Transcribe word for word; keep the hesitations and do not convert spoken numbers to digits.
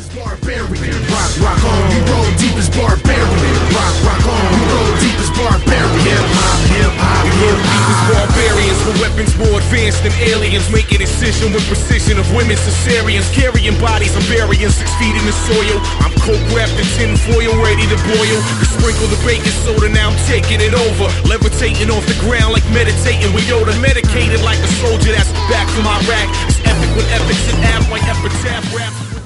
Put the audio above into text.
as barbarian. Rock, rock on. We roll deep as barbarian. Rock, rock on. We roll deep as barbarian. Hip hop, hip hop, hip hop. Deep as barbarians with weapons more advanced than aliens. Make a decision with precision of women cesareans. Carrying bodies I'm burying six feet in the soil. I'm coke wrapped in tin foil, ready to boil. We sprinkle the baking soda, now I'm taking it over. Levitating off the ground like meditating. We Yoda medicated like a soldier that's back from Iraq. It's epic with epics and app like epitaph rap.